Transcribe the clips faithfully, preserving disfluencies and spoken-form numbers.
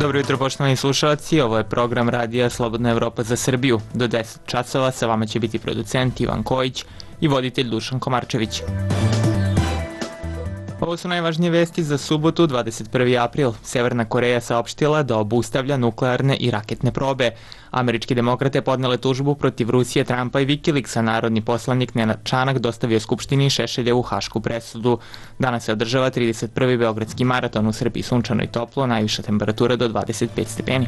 Dobro jutro, poštovani slušalci, ovo je program Radija Slobodna Evropa za Srbiju. Do deset časova sa vama će biti producent Ivan Kojić i voditelj Dušan Komarčević. Ovo su najvažnije vesti za subotu, dvadeset prvi april. Severna Koreja saopštila da obustavlja nuklearne i raketne probe. Američki demokrate podnele tužbu protiv Rusije, Trumpa i Wikileaksa. Narodni poslanik Nenad Čanak dostavio Skupštini Šešeljevu hašku presudu. Danas se održava trideset prvi beogradski maraton, u Srbiji sunčano i toplo, najviša temperatura do dvadeset pet stepeni.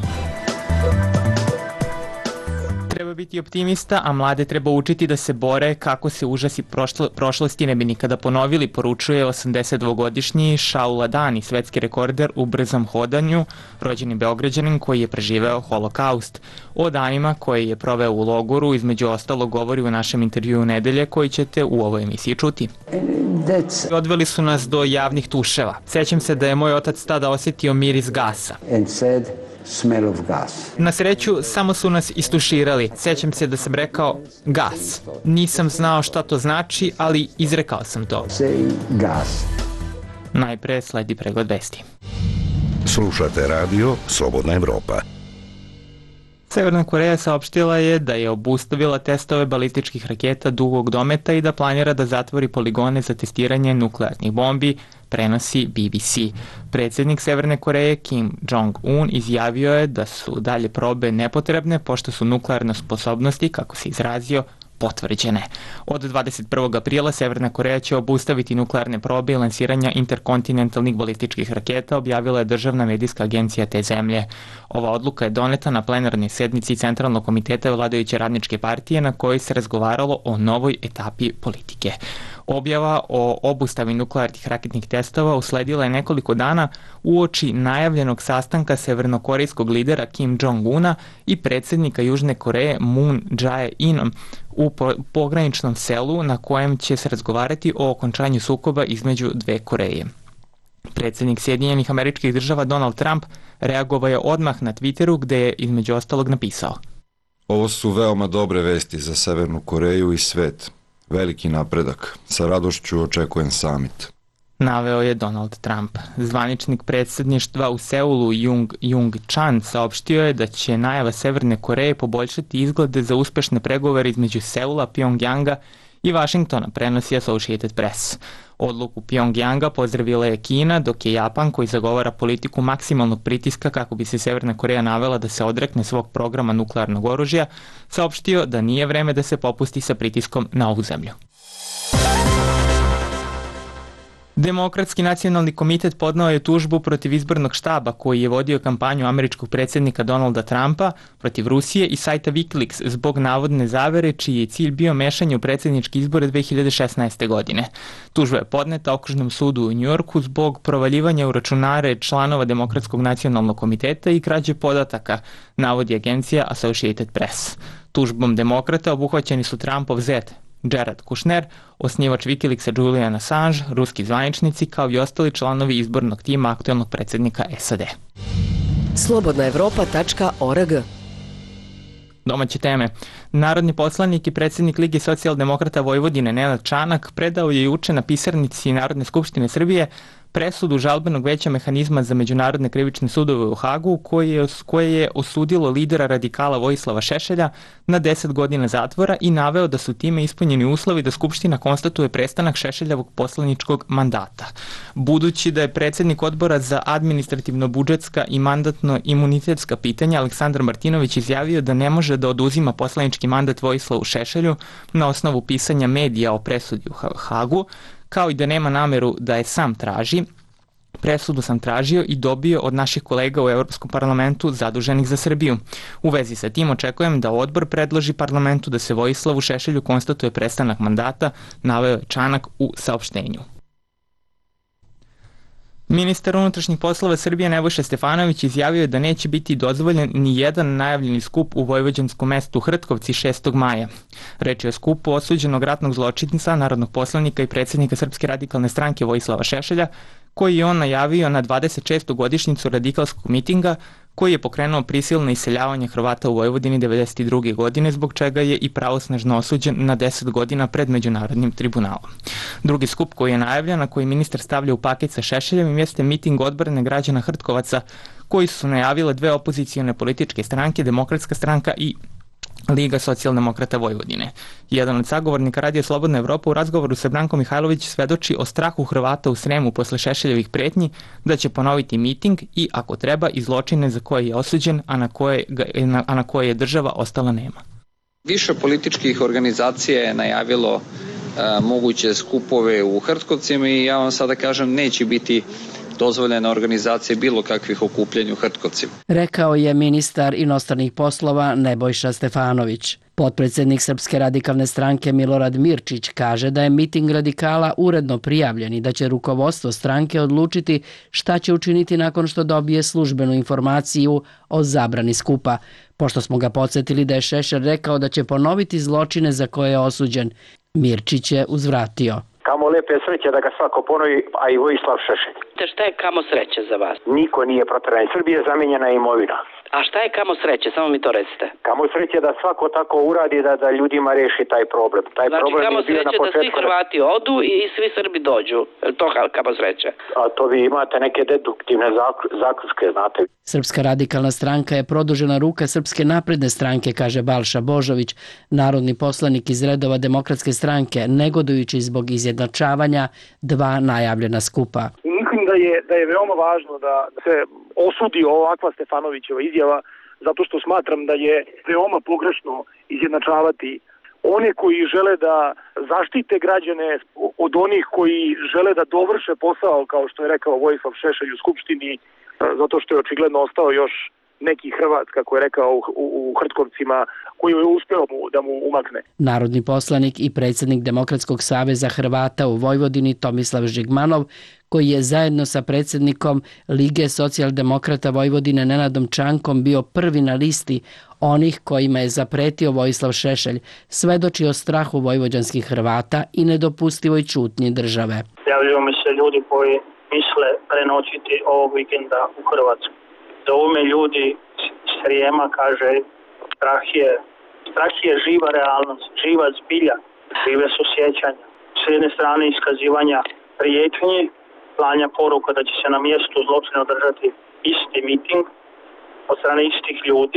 Treba biti optimista, a mlade treba učiti da se bore kako se užasi prošlo, prošlosti ne bi nikada ponovili, poručuje osamdesetdvogodišnji Shaul Dani, svetski rekorder u brzom hodanju, rođeni Beograđanin koji je preživeo holokaust. O danima koje je proveo u logoru, između ostalo, govori u našem intervjuu nedelje koji ćete u ovoj emisiji čuti. Odveli su nas do javnih tuševa. Sećam se da je moj otac tada osjetio miris gasa. Smell of gas. Na sreću, samo su nas istuširali. Sećam se da sam rekao gas. Nisam znao šta to znači, ali izrekao sam to. Say gas. Najpre sledi pregled vesti. Slušate radio Slobodna Evropa. Severna Koreja saopštila je da je obustavila testove balističkih raketa dugog dometa i da planira da zatvori poligone za testiranje nuklearnih bombi, prenosi B B C. Predsjednik Severne Koreje Kim Jong-un izjavio je da su dalje probe nepotrebne pošto su nuklearne sposobnosti, kako se izrazio, potvrđene. Od dvadeset prvog aprila Severna Koreja će obustaviti nuklearne probe i lansiranja interkontinentalnih balističkih raketa, objavila je državna medijska agencija te zemlje. Ova odluka je doneta na plenarnoj sednici Centralnog komiteta vladajuće radničke partije na kojoj se razgovaralo o novoj etapi politike. Objava o obustavi nuklearnih raketnih testova usledila je nekoliko dana uoči najavljenog sastanka severnokorejskog lidera Kim Jong-una i predsjednika Južne Koreje Moon Jae-inom u pograničnom selu na kojem će se razgovarati o okončanju sukoba između dve Koreje. Predsjednik Sjedinjenih Američkih Država Donald Trump reagovao je odmah na Twitteru gde je između ostalog napisao: Ovo su veoma dobre vesti za Severnu Koreju i svet. Veliki napredak. Sa radošću očekujem samit. Naveo je Donald Trump. Zvaničnik predsjedništva u Seulu Jung Jung Chan saopštio je da će najava Severne Koreje poboljšati izglede za uspešne pregovore između Seula, Pjongjanga i Vašingtona, prenosi Associated Press. Odluku Pjongjanga pozdravila je Kina, dok je Japan, koji zagovara politiku maksimalnog pritiska kako bi se Severna Koreja navela da se odrekne svog programa nuklearnog oružja, saopštio da nije vreme da se popusti sa pritiskom na ovu zemlju. Demokratski nacionalni komitet podneo je tužbu protiv izbornog štaba koji je vodio kampanju američkog predsjednika Donalda Trumpa protiv Rusije i sajta Wikileaks zbog navodne zavere čiji je cilj bio mešanje u predsjedničke izbore dve hiljade šesnaeste. godine. Tužba je podneta Okružnom sudu u Njujorku zbog provaljivanja u računare članova Demokratskog nacionalnog komiteta i krađe podataka, navodi agencija Associated Press. Tužbom demokrata obuhvaćeni su Trumpov zet Jared Kushner, osnivač Wikileaksa Julian Assange, ruski zvaničnici kao i ostali članovi izbornog tima aktuelnog predsjednika S A D. slobodna evropa tačka org. Domaće teme. Narodni poslanik i predsjednik Lige socijaldemokrata Vojvodine Nenad Čanak predao je juče na pisarnici Narodne skupštine Srbije presudu žalbenog veća mehanizma za međunarodne krivične sudove u Hagu koje je, koje je osudilo lidera radikala Vojislava Šešelja na deset godina zatvora i naveo da su time ispunjeni uslovi da Skupština konstatuje prestanak Šešeljevog poslaničkog mandata. Budući da je predsjednik odbora za administrativno-budžetska i mandatno-imunitetska pitanja Aleksandar Martinović izjavio da ne može da oduzima poslanički mandat Vojislavu Šešelju na osnovu pisanja medija o presudi u Hagu, kao i da nema nameru da je sam traži, presudu sam tražio i dobio od naših kolega u Evropskom parlamentu zaduženih za Srbiju. U vezi sa tim očekujem da odbor predloži parlamentu da se Vojislavu Šešelju konstatuje prestanak mandata, naveo je Čanak u saopštenju. Ministar unutrašnjih poslova Srbije Nebojša Stefanović izjavio je da neće biti dozvoljen ni jedan najavljeni skup u vojvođanskom mestu Hrtkovci šestog maja. Reč je o skupu osuđenog ratnog zločinca, narodnog poslanika i predsjednika Srpske radikalne stranke Vojislava Šešelja, koji je on najavio na dvadeset šestu godišnjicu radikalskog mitinga koji je pokrenuo prisilno iseljavanje Hrvata u Vojvodini devedeset druge godine, zbog čega je i pravosnažno osuđen na deset godina pred Međunarodnim tribunalom. Drugi skup koji je najavljen, na koji ministar stavlja u paket sa Šešeljevim, jeste miting odbrane građana Hrtkovaca, koji su najavile dve opozicione političke stranke, Demokratska stranka i Liga socijaldemokrata Vojvodine. Jedan od sagovornika Radija Slobodna Evropa u razgovoru sa Brankom Mihajlović svedoči o strahu Hrvata u Sremu posle Šešeljevih pretnji da će ponoviti miting i, ako treba, i zločine za koje je osuđen, a na koje, a na koje je država ostala nema. Više političkih organizacija je najavilo a, moguće skupove u Hrtkovcima i ja vam sada kažem, neće biti dozvoljena organizacija bilo kakvih okupljanja u Hrtkovcima. Rekao je ministar inostranih poslova Nebojša Stefanović. Potpredsjednik Srpske radikalne stranke Milorad Mirčić kaže da je miting radikala uredno prijavljen i da će rukovodstvo stranke odlučiti šta će učiniti nakon što dobije službenu informaciju o zabrani skupa. Pošto smo ga podsjetili da je Šešelj rekao da će ponoviti zločine za koje je osuđen, Mirčić je uzvratio. Kamo lepe sreće da ga svako ponovi, a i Vojislav Šešelj. Te šta je kamo sreće za vas? Niko nije proteran. Srbije je zamijenjena imovina. A šta je kamo sreće? Samo mi to recite. Kamo sreće da svako tako uradi da, da ljudima reši taj problem. Taj znači problem kamo je bio sreće na početku... da svi Hrvati odu i svi Srbi dođu. To kamo sreće. A to vi imate neke deduktivne zaključke, znate. Srpska radikalna stranka je produžena ruka Srpske napredne stranke, kaže Balša Božović, narodni poslanik iz redova Demokratske stranke, negodujući zbog izjednačavanja dva najavljena skupa. Mislim da je, da je veoma važno da se osudi ovakva Stefanovićeva izjava, zato što smatram da je veoma pogrešno izjednačavati one koji žele da zaštite građane od onih koji žele da dovrše posao, kao što je rekao Vojislav Šešelj u Skupštini, zato što je očigledno ostao još neki Hrvat, kako je rekao, u, u, u Hrtkovcima, koji je uspeo mu, da mu umakne. Narodni poslanik i predsjednik Demokratskog saveza Hrvata u Vojvodini Tomislav Žigmanov, koji je zajedno sa predsjednikom Lige socijaldemokrata Vojvodine Nenadom Čankom bio prvi na listi onih kojima je zapretio Vojislav Šešelj, svedoči o strahu vojvođanskih Hrvata i nedopustivoj ćutnji države. Javljaju mi se ljudi koji misle prenoćiti ovog vikenda u Hrvatsku. Zovu me ljudi Srijema, kaže, strah je, strah je živa realnost, živa zbilja, žive su sjećanja. S jedne strane iskazivanja prijetnji, slanja poruka da će se na mjestu zločina održati isti miting od strane istih ljudi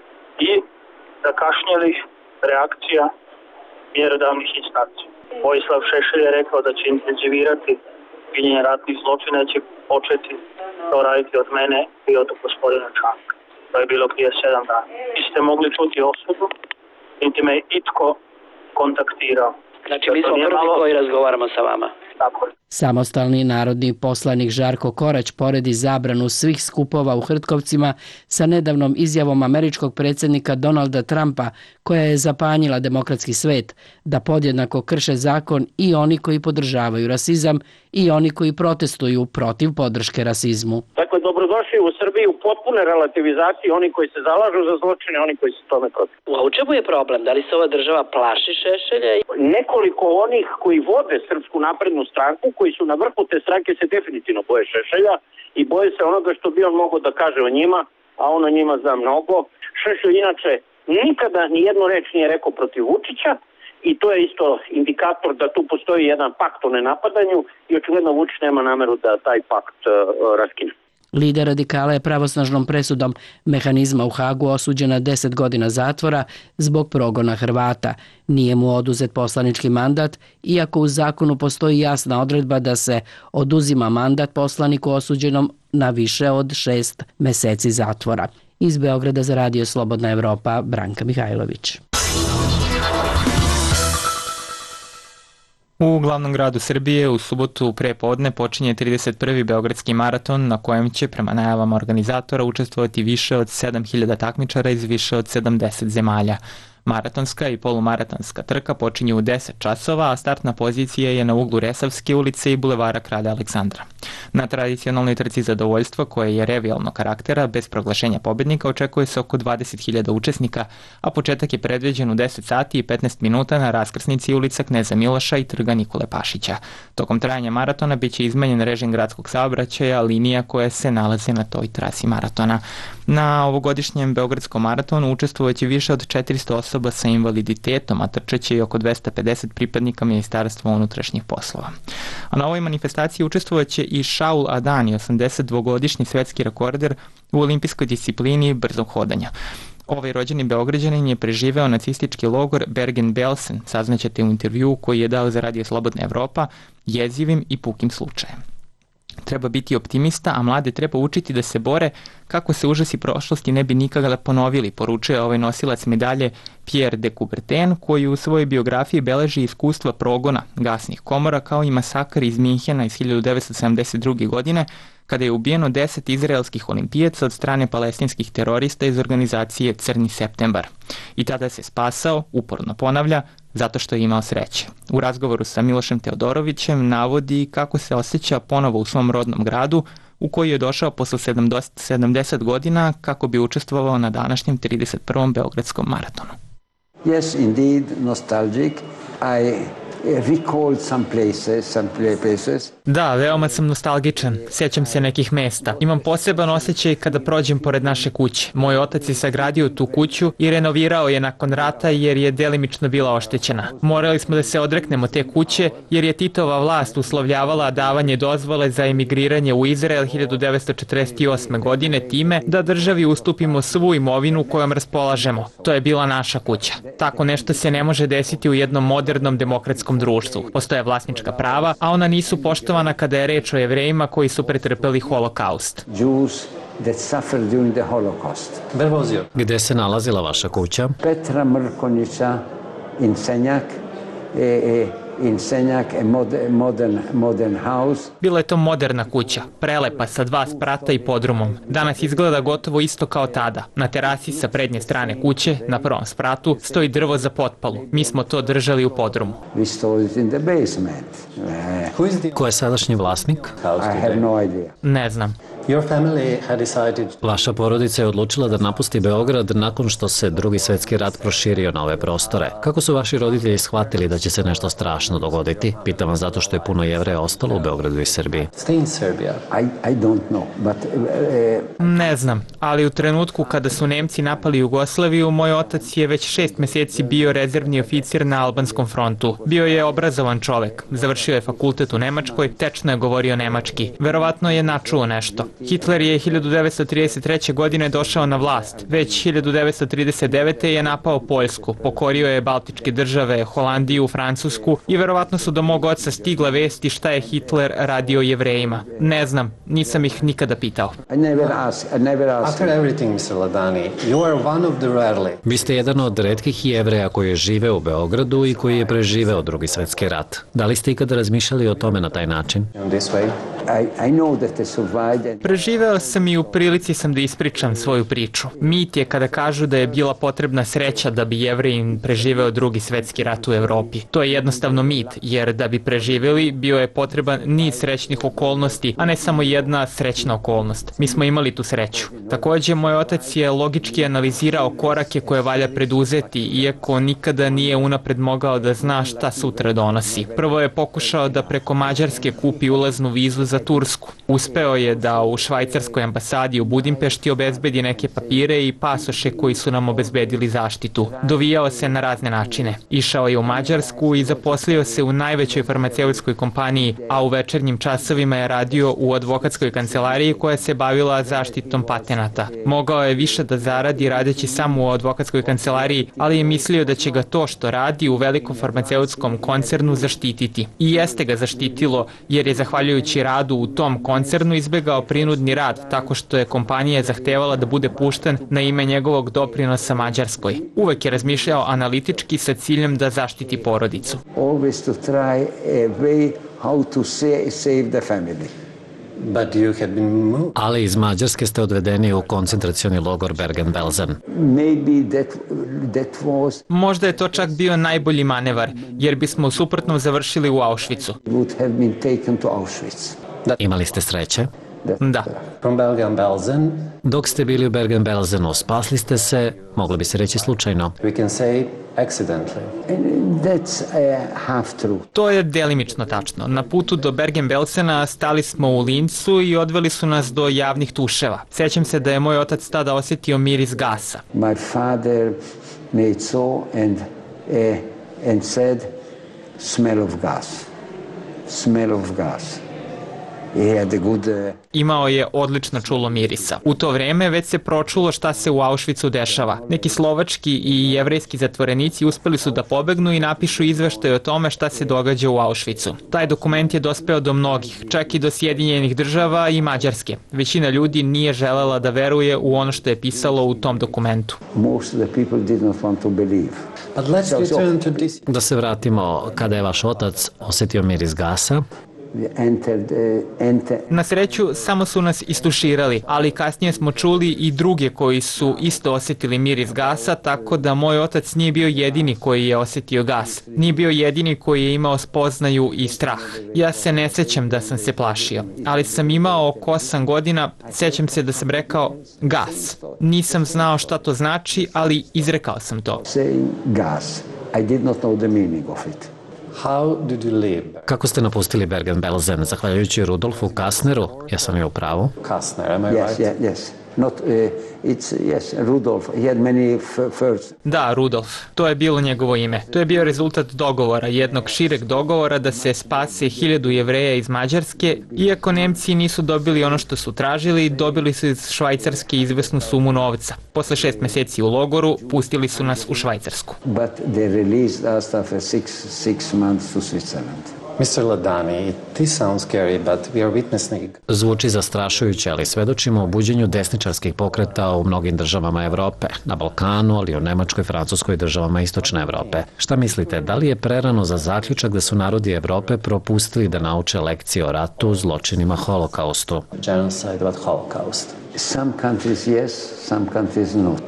i zakašnjelih reakcija mjerodavnih instanci. Vojislav Šešelj je rekao da će intenzivirati činjenje ratnih zločina, će početi to raditi od mene i od gospodina Čanka. To je bilo prije sedam dana. Vi ste mogli čuti osudu, niti me itko kontaktirao. Znači mi smo prvi malo... koji razgovaramo sa vama. Tako je. Samostalni narodni poslanik Žarko Korać poredi zabranu svih skupova u Hrtkovcima sa nedavnom izjavom američkog predsjednika Donalda Trumpa, koja je zapanjila demokratski svet, da podjednako krše zakon i oni koji podržavaju rasizam i oni koji protestuju protiv podrške rasizmu. Dakle, dobrodošli u Srbiji u potpune relativizaciji, oni koji se zalažu za zločine, oni koji se tome protiv. A u čemu je problem? Da li se ova država plaši Šešelja? Nekoliko onih koji vode Srpsku naprednu stranku, koji su na vrhu te stranke, se definitivno boje Šešelja i boje se onoga što bi on mogao da kaže o njima, a on o njima zna mnogo. Šešelj inače nikada ni jednu reč nije rekao protiv Vučića i to je isto indikator da tu postoji jedan pakt o nenapadanju i očigledno Vučić nema nameru da taj pakt uh, raskine. Lider radikala je pravosnažnom presudom mehanizma u Hagu osuđen na deset godina zatvora zbog progona Hrvata. Nije mu oduzet poslanički mandat, iako u zakonu postoji jasna odredba da se oduzima mandat poslaniku osuđenom na više od šest meseci zatvora. Iz Beograda za Radio Slobodna Evropa, Branka Mihajlović. U glavnom gradu Srbije u subotu pre podne počinje trideset prvi Beogradski maraton, na kojem će prema najavama organizatora učestvovati više od sedam hiljada takmičara iz više od sedamdeset zemalja. Maratonska i polumaratonska trka počinju u deset časova, a startna pozicija je na uglu Resavske ulice i bulevara Kralja Aleksandra. Na tradicionalnoj trci zadovoljstva, koje je revijalnog karaktera, bez proglašenja pobednika, očekuje se oko dvadeset hiljada učesnika, a početak je predviđen u deset sati i petnaest minuta na raskrsnici ulica Kneza Miloša i trga Nikole Pašića. Tokom trajanja maratona biće izmenjen režim gradskog saobraćaja, linija koje se nalaze na toj trasi maratona. Na ovogodišnjem Beogradskom maratonu učestvovaće više od četiristo osoba sa invaliditetom, a trčeće i oko dvesta pedeset pripadnika Ministarstva unutrašnjih poslova. A na ovoj manifestaciji učestvovaće i Shaul Adani, osamdesetdvogodišnji svetski rekorder u olimpijskoj disciplini brzog hodanja. Ovaj rođeni Beograđanin je preživeo nacistički logor Bergen-Belsen, saznaćete u intervjuu koji je dao za Radio Slobodna Evropa, jezivim i pukim slučajem. Treba biti optimista, a mlade treba učiti da se bore kako se užasi prošlosti ne bi nikada ponovili, poručuje ovaj nosilac medalje Pierre de Coubertin, koji u svojoj biografiji beleži iskustva progona gasnih komora kao i masakr iz Minhena iz hiljadu devetsto sedamdeset druge. godine, kada je ubijeno deset izraelskih olimpijaca od strane palestinskih terorista iz organizacije Crni septembar. I tada se spasao, uporno ponavlja, zato što je imao sreće. U razgovoru sa Milošem Teodorovićem navodi kako se osjeća ponovo u svom rodnom gradu, u koji je došao posle sedamdeset godina kako bi učestvovao na današnjem trideset prvom Beogradskom maratonu. Yes, indeed, nostalgic. I recalled some places, some places. Da, veoma sam nostalgičan. Sjećam se nekih mesta. Imam poseban osjećaj kada prođem pored naše kuće. Moj otac je sagradio tu kuću i renovirao je nakon rata jer je delimično bila oštećena. Morali smo da se odreknemo te kuće jer je Titova vlast uslovljavala davanje dozvole za emigriranje u Izrael hiljadu devetsto četrdeset osme. godine time da državi ustupimo svu imovinu kojom raspolažemo. To je bila naša kuća. Tako nešto se ne može desiti u jednom modernom demokratskom društvu. Postoje vlasnička prava, a ona nisu poštovana kada je reč o Jevrejima koji su pretrpeli holokaust. Jews that suffered during the Holocaust. Gde se nalazila vaša kuća? Petra Mrkonjića, in Senjak, e, e, in Senjak, a modern, modern house. Bila je to moderna kuća, prelepa sa dva sprata i podrumom. Danas izgleda gotovo isto kao tada. Na terasi sa prednje strane kuće, na prvom spratu, stoji drvo za potpalu. Mi smo to držali u podrumu. We stored it in the basement. Uh, Ko je sadašnji vlasnik? I have no idea. Ne znam. Vaša porodica je odlučila da napusti Beograd nakon što se Drugi svetski rat proširio na ove prostore. Kako su vaši roditelji shvatili da će se nešto strašno dogoditi? Pitam vas zato što je puno Jevreja ostalo u Beogradu i Srbiji. I, I don't know, but, uh, ne znam, ali u trenutku kada su Nemci napali Jugoslaviju, moj otac je već šest meseci bio rezervni oficir na albanskom frontu. Bio je obrazovan čovek, završio je fakultet u Nemačkoj, tečno je govorio nemački. Verovatno je načuo nešto. Hitler je hiljadu devetsto trideset treće. godine došao na vlast. Već hiljadu devetsto trideset devete. je napao Poljsku, pokorio je Baltičke države, Holandiju, Francusku i verovatno su do mog oca stigle vesti šta je Hitler radio Jevrejima. Ne znam, nisam ih nikada pitao. I never asked, I never asked. After everything, mister Ladani, you are one of the rarely. Vi ste jedan od retkih Jevreja koji je živeo u Beogradu i koji je preživeo Drugi svetski rat. Da li ste ikada razmišljali o tome na taj način? In this way? I, I know that I survived and... Preživeo sam i u prilici sam da ispričam svoju priču. Mit je kada kažu da je bila potrebna sreća da bi Jevrejin preživeo Drugi svetski rat u Evropi. To je jednostavno mit, jer da bi preživeli bio je potreban niz srećnih okolnosti, a ne samo jedna srećna okolnost. Mi smo imali tu sreću. Takođe, moj otac je logički analizirao korake koje valja preduzeti, iako nikada nije unapred mogao da zna šta sutra donosi. Prvo je pokušao da preko Mađarske kupi ulaznu vizu za Tursku. Uspeo je da u švajcarskoj ambasadi u Budimpešti obezbedi neke papire i pasoše koji su nam obezbedili zaštitu. Dovijao se na razne načine. Išao je u Mađarsku i zaposlio se u najvećoj farmaceutskoj kompaniji, a u večernjim časovima je radio u advokatskoj kancelariji koja se bavila zaštitom patenata. Mogao je više da zaradi radeći samo u advokatskoj kancelariji, ali je mislio da će ga to što radi u velikom farmaceutskom koncernu zaštititi. I jeste ga zaštitilo, jer je zahvaljujući radu u tom koncernu izbegao prinudni rad, tako što je kompanija zahtevala da bude pušten na ime njegovog doprinosa Mađarskoj. Uvek je razmišljao analitički sa ciljem da zaštiti porodicu. Always to try a way how to save the family. But you had been moved. Ali iz Mađarske ste odvedeni u koncentracioni logor Bergen-Belsen. Maybe that, that was... Možda je to čak bio najbolji manevar, jer bismo u suprotnom završili u Auschwitzu. Would have been taken to Auschwitz. Imali ste sreće? Da. From Bergen-Belsen. Dok ste bili u Bergen-Belsenu, spasli ste se, moglo bi se reći slučajno. We can say accidentally. That's uh, half true. To je delimično tačno. Na putu do Bergen-Belsena stali smo u Lincu i odveli su nas do javnih tuševa. Sećam se da je moj otac tada osjetio miris gasa. My father made so and, uh, and said, smell of gas. Smell of gas. He had a good, uh... Imao je odlično čulo mirisa. U to vreme već se pročulo šta se u Auschwitzu dešava. Neki slovački i jevrejski zatvorenici uspeli su da pobegnu i napišu izveštaj o tome šta se događa u Auschwitzu. Taj dokument je dospeo do mnogih, čak i do Sjedinjenih država i Mađarske. Većina ljudi nije želela da veruje u ono što je pisalo u tom dokumentu. Most of the people did not want to believe. But let's return to this. Da se vratimo, kada je vaš otac osjetio miris gasa? Entered, uh, enter... Na sreću, samo su nas istuširali, ali kasnije smo čuli i druge koji su isto osjetili miris gasa, tako da moj otac nije bio jedini koji je osjetio gas. Nije bio jedini koji je imao spoznaju i strah. Ja se ne sećam da sam se plašio, ali sam imao oko osam godina, sećam se da sam rekao gas. Nisam znao šta to znači, ali izrekao sam to. Saying gas. I did not know the meaning of it. How did you live? Kako ste napustili Bergen-Belsen? Zahvaljujući Rudolfu Kastneru? Jesam li u pravu? Kastner, am I yes, right? Yes, yes. Not, uh, it's, yes, Rudolf. He had many first. Da, Rudolf. To je bilo njegovo ime. To je bio rezultat dogovora, jednog šireg dogovora da se spase hiljadu Jevreja iz Mađarske. Iako Nemci nisu dobili ono što su tražili, dobili su iz Švajcarske izvesnu sumu novca. Posle šest meseci u logoru, pustili su nas u Švajcarsku. But they released us after six, six months to Switzerland. mister Ladani, this sounds scary, but we are witnessing... Zvuči zastrašujuće, ali svedočimo o buđenju desničarskih pokreta u mnogim državama Evrope, na Balkanu, ali i u Nemačkoj, Francuskoj i državama Istočne Evrope. Šta mislite, da li je prerano za zaključak da su narodi Evrope propustili da nauče lekcije o ratu, zločinima, holokaustu? Genocide, but holocaust. Some countries yes, some countries not.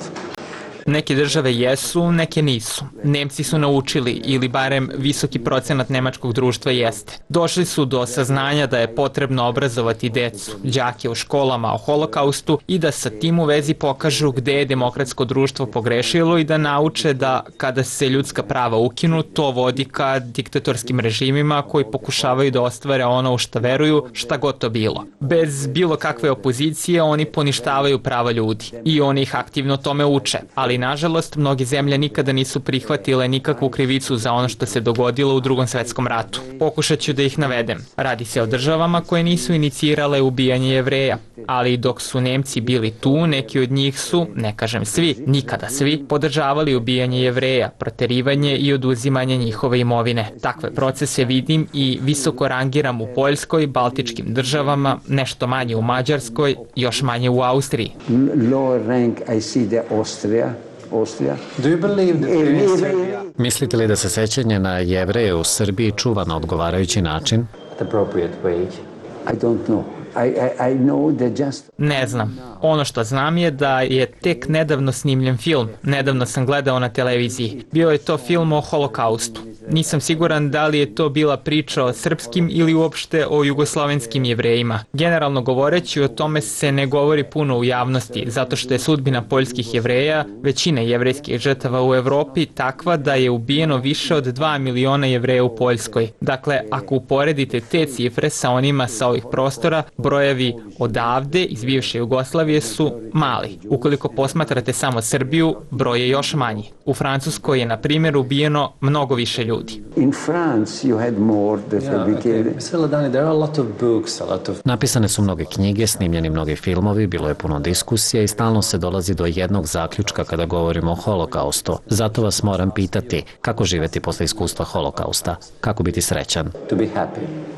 Neke države jesu, neke nisu. Nemci su naučili, ili barem visoki procenat nemačkog društva jeste. Došli su do saznanja da je potrebno obrazovati decu, đake u školama o holokaustu i da sa tim u vezi pokažu gde je demokratsko društvo pogrešilo i da nauče da kada se ljudska prava ukinu, to vodi ka diktatorskim režimima koji pokušavaju da ostvare ono u šta veruju, šta god to bilo. Bez bilo kakve opozicije oni poništavaju prava ljudi i oni ih aktivno tome uče, ali nažalost, mnogi zemlje nikada nisu prihvatile nikakvu krivicu za ono što se dogodilo u Drugom svetskom ratu. Pokušat ću da ih navedem. Radi se o državama koje nisu inicirale ubijanje Jevreja, ali dok su Nemci bili tu, neki od njih su, ne kažem svi, nikada svi, podržavali ubijanje Jevreja, proterivanje i oduzimanje njihove imovine. Takve procese vidim i visoko rangiram u Poljskoj, Baltičkim državama, nešto manje u Mađarskoj, još manje u Austriji. Lower rank I see the Austria. Austria. Do you believe that here in Serbia? Mislite li da se sećanje na Jevreje u Srbiji čuva na odgovarajući način? The appropriate way? I don't know. I, I, I know that just... Ne znam. Ono što znam je da je tek nedavno snimljen film. Nedavno sam gledao na televiziji. Bio je to film o holokaustu. Nisam siguran da li je to bila priča o srpskim ili uopšte o jugoslovenskim Jevrejima. Generalno govoreći, o tome se ne govori puno u javnosti, zato što je sudbina poljskih Jevreja, većine jevrejskih žrtava u Evropi, takva da je ubijeno više od dva miliona Jevreja u Poljskoj. Dakle, ako uporedite te cifre sa onima sa ovih prostora, brojevi odavde iz bivše Jugoslavije su mali. Ukoliko posmatrate samo Srbiju, broj je još manji. U Francuskoj je, na primjer, ubijeno mnogo više ljudi. In France you had more that Yeah, we okay. can... mister Ladani, there are a lot of books, a lot of... Napisane su mnoge knjige, snimljeni mnogi filmovi, bilo je puno diskusija i stalno se dolazi do jednog zaključka kada govorimo o holokaustu. Zato vas moram pitati, kako živeti posle iskustva holokausta? Kako biti srećan? To be happy.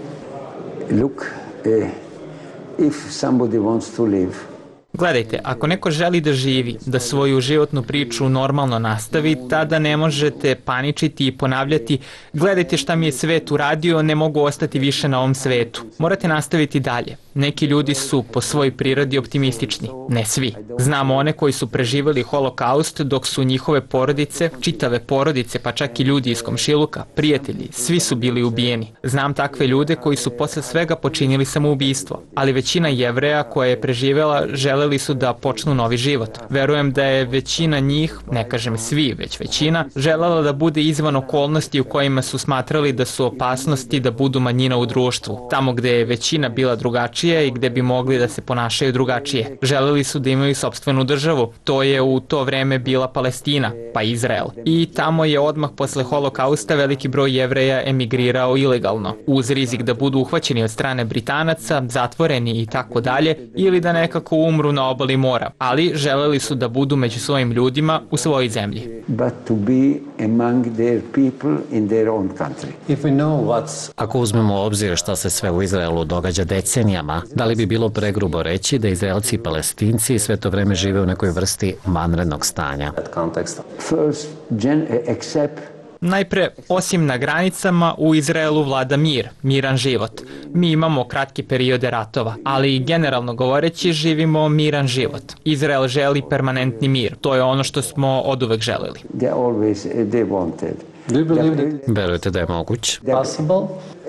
Look, uh, if somebody wants to live, Gledajte, ako neko želi da živi, da svoju životnu priču normalno nastavi, tada ne možete paničiti i ponavljati gledajte šta mi je svet uradio, ne mogu ostati više na ovom svetu. Morate nastaviti dalje. Neki ljudi su po svojoj prirodi optimistični, ne svi. Znamo one koji su preživjeli holokaust dok su njihove porodice, čitave porodice, pa čak i ljudi iz komšiluka, prijatelji, svi su bili ubijeni. Znam takve ljude koji su posle svega počinili samoubistvo, ali većina Jevreja koja je preživjela želeli su da počnu novi život. Verujem da je većina njih, ne kažem svi, već većina, želela da bude izvan okolnosti u kojima su smatrali da su opasnosti da budu manjina u društvu, tamo gde je većina bila drugačija i gde bi mogli da se ponašaju drugačije. Želeli su da imaju sopstvenu državu, to je u to vreme bila Palestina, pa Izrael. I tamo je odmah posle holokausta veliki broj Jevreja emigrirao ilegalno, uz rizik da budu uhvaćeni od strane Britanaca, zatvoreni i tako dalje, ili da nekako umru na obali mora, ali želeli su da budu među svojim ljudima u svojoj zemlji. But to be among their people in their own country. If we know what's... Ako uzmemo u obzir šta se sve u Izraelu događa decenijama, da li bi bilo pregrubo reći da Izraelci i Palestinci sve to vreme žive u nekoj vrsti vanrednog stanja? First, gen, except Najpre, osim na granicama, u Izraelu vlada mir, miran život. Mi imamo kratke periode ratova, ali generalno govoreći živimo miran život. Izrael želi permanentni mir, to je ono što smo oduvek želeli. they always they wanted. Do you believe that Verujete da je moguć? possible?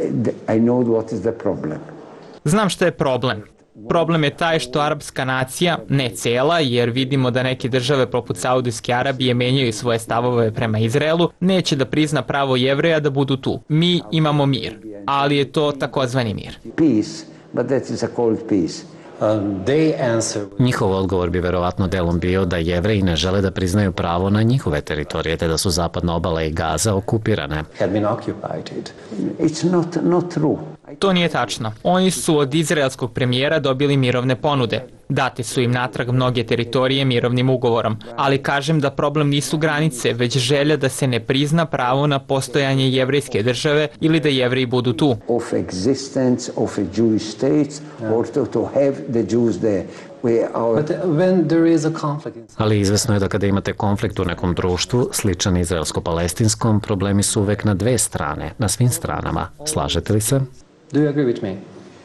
I know what is the problem. Znam što je problem. Problem je taj što arapska nacija, ne cela, jer vidimo da neke države poput Saudijske Arabije menjaju svoje stavove prema Izraelu, neće da prizna pravo Jevreja da budu tu. Mi imamo mir, ali je to takozvani mir. Peace, but that is a cold peace. Um, they answer... Njihov odgovor bi verovatno delom bio da Jevreji ne žele da priznaju pravo na njihove teritorije, te da su zapadna obala i Gaza okupirane. had been occupied. It's not not true. To nije tačno. Oni su od izraelskog premijera dobili mirovne ponude. Date su im natrag mnoge teritorije mirovnim ugovorom. Ali kažem da problem nisu granice, već želja da se ne prizna pravo na postojanje jevrejske države ili da Jevreji budu tu. Of existence of a Jewish state or to, to have the Jews there. We are... But when there is a conflict... Ali izvesno je da kada imate konflikt u nekom društvu, sličan izraelsko-palestinskom, problemi su uvek na dve strane, na svim stranama. Slažete li se? Do you agree with me?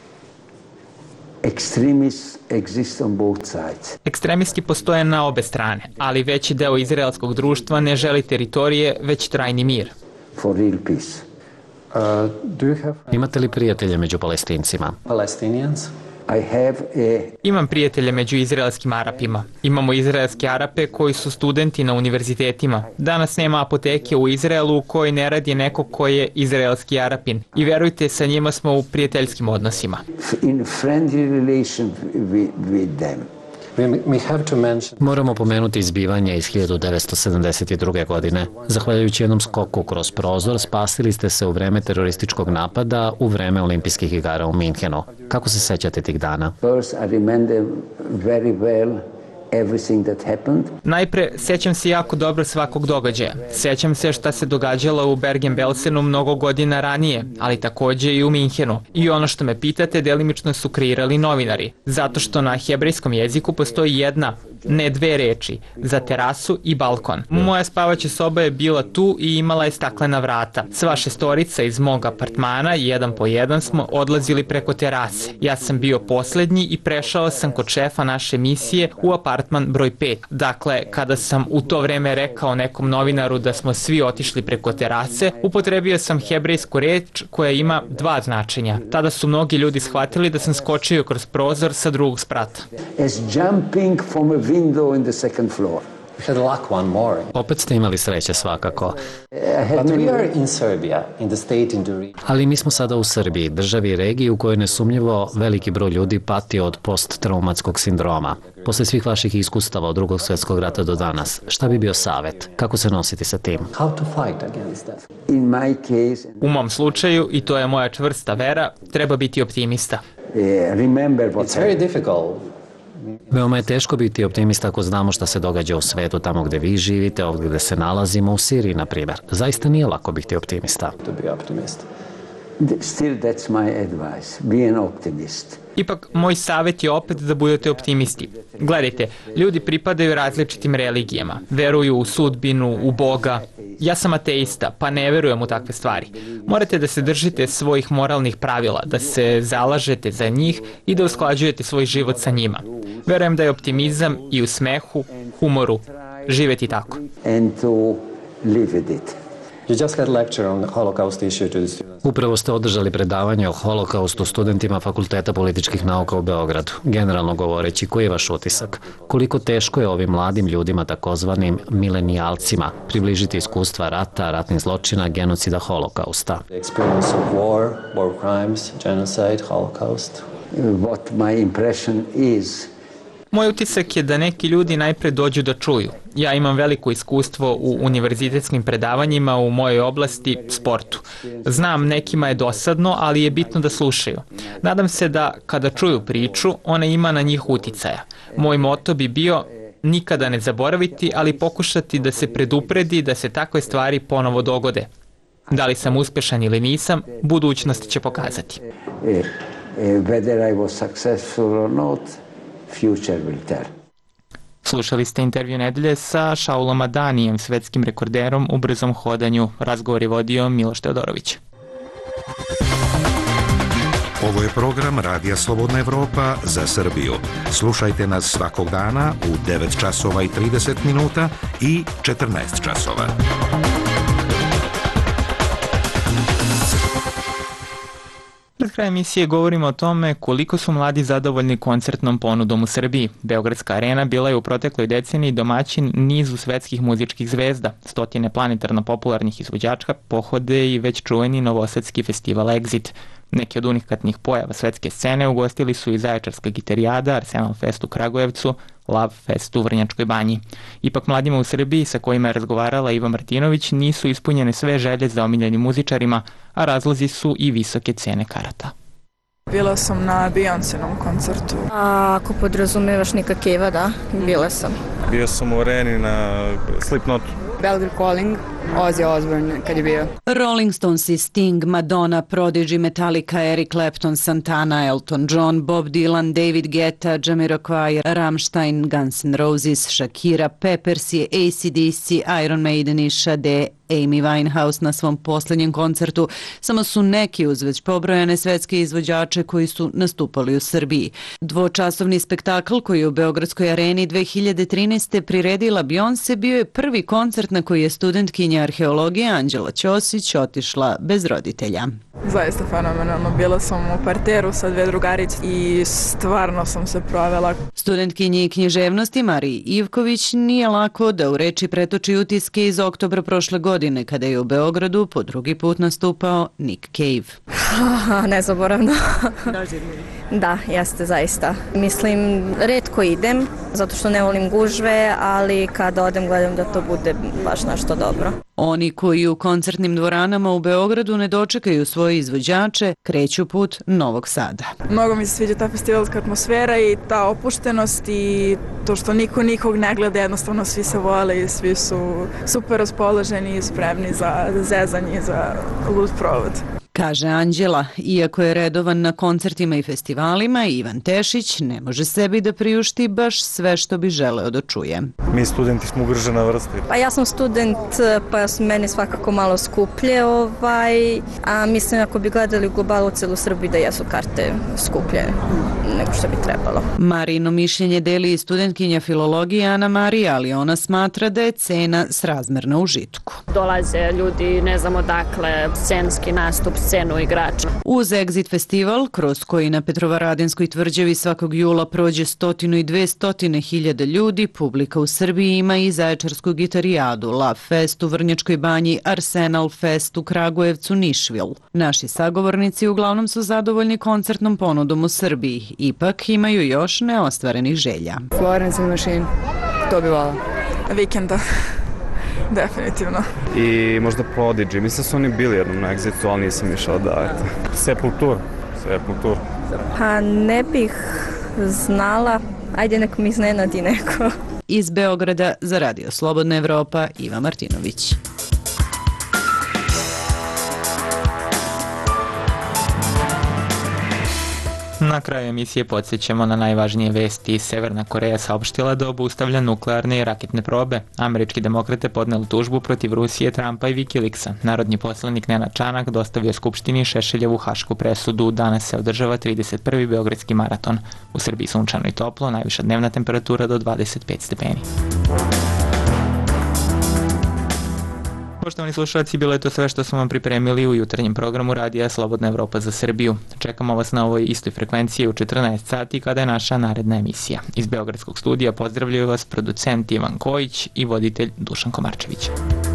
Extremists exist on both sides. Ekstremisti postoje na obe strane, ali veći deo izraelskog društva ne želi teritorije, već trajni mir. For real peace. Uh, do you have Imate li prijatelje među Palestincima? Palestinians? I have a... Imam prijatelje među izraelskim Arapima. Imamo izraelske Arape koji su studenti na univerzitetima. Danas nema apoteke u Izraelu u kojoj ne radi neko ko je izraelski Arapin. I verujte, sa njima smo u prijateljskim odnosima. in friendly relation with, with them. We, we have to mention... Moramo pomenuti izbivanje iz hiljadu devetsto sedamdeset druge. godine. Zahvaljujući jednom skoku kroz prozor, spasili ste se u vreme terorističkog napada u vreme olimpijskih igara u Minhenu. Kako se sećate tih dana? First, I remember very well everything that happened. Najpre, sećam se jako dobro svakog događaja. Sećam se šta se događalo u Bergen-Belsenu mnogo godina ranije, ali takođe i u Minhenu. I ono što me pitate, delimično su kreirali novinari. Zato što na hebrejskom jeziku postoji jedna, ne dve reči, za terasu i balkon. Moja spavaća soba je bila tu i imala je staklena vrata. Sva šestorica iz mog apartmana, jedan po jedan, smo odlazili preko terase. Ja sam bio poslednji i prešao sam kod šefa naše misije u apartman broj pet. Dakle, kada sam u to vreme rekao nekom novinaru da smo svi otišli preko terase, upotrebio sam hebrejsku reč koja ima dva značenja. Tada su mnogi ljudi shvatili da sam skočio kroz prozor sa drugog sprata. As jumping from a window in the second floor. We had luck one more. Opet ste imali sreće svakako. But we are in Serbia, in the state in the region. Ali mi smo sada u Srbiji, državi i regiji u kojoj nesumnjivo veliki broj ljudi pati od posttraumatskog sindroma. Posle svih vaših iskustava od drugog svjetskog rata do danas, šta bi bio savet? Kako se nositi sa tim? How to fight against that? In my case, U mom slučaju, i to je moja čvrsta vera, treba biti optimista. uh, remember what It's very difficult. Veoma je teško biti optimista ako znamo šta se događa u svetu tamo gde vi živite, ovdje gde se nalazimo, u Siriji, na primjer. Zaista nije lako biti optimista. To be optimist. Still, that's my advice. Be an optimist. Ipak, moj savjet je opet da budete optimisti. Gledajte, ljudi pripadaju različitim religijama, veruju u sudbinu, u Boga. Ja sam ateista, pa ne verujem u takve stvari. Morate da se držite svojih moralnih pravila, da se zalažete za njih i da usklađujete svoj život sa njima. Verujem da je optimizam i u smehu, humoru, živeti tako. And to live with it. You just had a lecture on the Holocaust issue to the students. Upravo ste održali predavanje o holokaustu studentima Fakulteta političkih nauka u Beogradu. Generalno govoreći, koji je vaš utisak? Koliko teško je ovim mladim ljudima, takozvanim milenijalcima, približiti iskustva rata, ratnih zločina, genocida, holokausta? The experience of war, war crimes, genocide, holocaust. What my impression is. Moj utisak je da neki ljudi najpre dođu da čuju. Ja imam veliko iskustvo u univerzitetskim predavanjima u mojoj oblasti, sportu. Znam, nekima je dosadno, ali je bitno da slušaju. Nadam se da kada čuju priču, ona ima na njih uticaja. Moj moto bi bio nikada ne zaboraviti, ali pokušati da se predupredi da se takve stvari ponovo dogode. Da li sam uspešan ili nisam, budućnost će pokazati. Whether I was successful or not, future will tell. Slušali ste intervju nedelje sa Šaulom Adanijem, svetskim rekorderom u brzom hodanju. Razgovor je vodio Miloš Teodorović. Ovo je program Radija Slobodna Evropa za Srbiju. Slušajte nas svakog dana u devet časova i trideset minuta i četrnaest časova. Pred kraj emisije govorimo o tome koliko su mladi zadovoljni koncertnom ponudom u Srbiji. Beogradska arena bila je u protekloj deceniji domaćin nizu svetskih muzičkih zvezda. Stotine planetarno popularnih izvođačka pohode i već čuveni novosadski festival Exit. Neki od unikatnih pojava svetske scene ugostili su i Zaječarska gitarijada, Arsenal Fest u Kragujevcu, Love Fest u Vrnjačkoj banji. Ipak mladima u Srbiji sa kojima je razgovarala Iva Martinović nisu ispunjene sve želje za omiljenim muzičarima, a razlozi su i visoke cene karata. Bila sam na Beyoncénom koncertu. A ako podrazumevaš Nika Cave-a, da, bila sam. Bio sam u areni na Slipknotu. Belgrade Calling, Ozzy Osbourne kad je bio. Rolling Stonesi, Sting, Madonna, Prodigy, Metallica, Eric Clapton, Santana, Elton John, Bob Dylan, David Guetta, Jamiroquai, Rammstein, Guns N' Roses, Shakira, Peppers, A C D C, Iron Maiden i Sade, Amy Winehouse na svom posljednjem koncertu. Samo su neki uz već pobrojane svetske izvođače koji su nastupali u Srbiji. Dvočasovni spektakl koji je u Beogradskoj areni dve hiljade trinaeste priredila Beyoncé bio je prvi koncert na koji je studentkinja arheologije Anđela Ćosić otišla bez roditelja. Zaista fenomenalno. Bila sam u parteru sa dve drugarice i stvarno sam se provela. Studentkinji književnosti Mariji Ivković nije lako da u reči pretoči utiske iz oktobra prošle godine kada je u Beogradu po drugi put nastupao Nick Cave. Nezaboravno. Da, jeste zaista. Mislim, retko idem, zato što ne volim gužve, ali kada odem gledam da to bude baš nešto dobro. Oni koji u koncertnim dvoranama u Beogradu ne dočekaju svoje izvođače, kreću put Novog Sada. Mnogo mi se sviđa ta festivalska atmosfera i ta opuštenost i to što niko nikog ne gleda, jednostavno svi se vole i svi su super raspoloženi i spremni za zezanje, za lud provod. Kaže Anđela, iako je redovan na koncertima i festivalima, Ivan Tešić ne može sebi da priušti baš sve što bi želeo da čuje. Mi studenti smo ugržena vrsta. Pa ja sam student, pa su meni svakako malo skuplje, ovaj, a mislim ako bi gledali u globalu celu Srbiju da jesu karte skuplje nego što bi trebalo. Marino mišljenje deli i studentkinja filologije Ana Marija, ali ona smatra da je cena srazmerna užitku. Dolaze ljudi, ne znam odakle, scenski nastup, scenu igrača. Uz Exit festival, kroz koji na Petrovaradinskoj tvrđavi svakog jula prođe stotinu i dve stotine hiljada ljudi, publika u Srbiji ima i Zaječarsku gitarijadu, Love Fest u Vrnjačkoj banji, Arsenal Fest u Kragujevcu, Nišvil. Naši sagovornici uglavnom su zadovoljni koncertnom ponudom u Srbiji, ipak imaju još neostvarenih želja. Florence and Machine, to bi volao. Vikenda. Definitivno. I možda Prodigy, mislim su oni bili jednom na Exitu, ali nisam išao da, eto. Sepultura, Sepultura. Pa ne bih znala, ajde nek mi iznenadi neko. Iz Beograda za Radio Slobodna Evropa, Iva Martinović. Na kraju emisije podsjećamo na najvažnije vesti. Severna Koreja saopštila da obustavlja nuklearne i raketne probe. Američki demokrate podneli tužbu protiv Rusije, Trumpa i Wikileaksa. Narodni poslanik Nenad Čanak dostavio Skupštini Šešeljevu hašku presudu. Danas se održava trideset prvi beogradski maraton. U Srbiji sunčano i toplo, najviša dnevna temperatura do dvadeset pet stepeni. Poštovani slušalci, bilo je to sve što smo vam pripremili u jutarnjem programu Radija Slobodna Evropa za Srbiju. Čekamo vas na ovoj istoj frekvenciji u četrnaest sati kada je naša naredna emisija. Iz Beogradskog studija pozdravljaju vas producent Ivan Kojić i voditelj Dušan Komarčević.